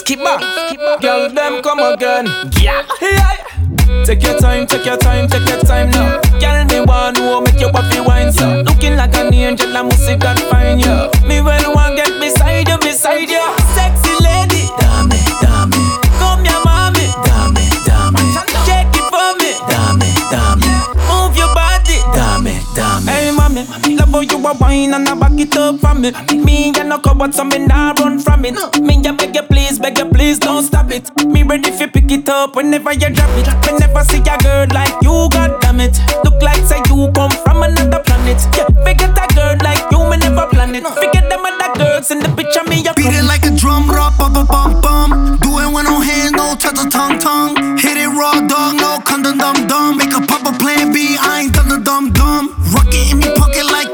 skip back. Girl, them come again. Yeah. Take your time, take your time, take your time now. Girl, me want to make you happy wine so. Looking like an angel, I must see God find you. Me well want get beside you, beside you. Sexy lady, dame, dame. Come here, mommy, dame, dame. Shake it for me, dame, dame. Move your body, dame, dame. Hey, mommy, love how you a wine and I back it up for me. Me and no coward, so me nah run from it. Me ya beg you please, don't stop it. Me ready fi pick it up whenever you drop it. Me never see a girl like you, god damn it. Look like say you come from another planet. Yeah, forget a girl like you, me never plan it. Forget them other girls in the picture, me ya beat it like a drum, rock, bum, bum, bum, bum. Do it with no hands, no touch, tongue, tongue. Hit it raw, dog, no condom, dum, dum.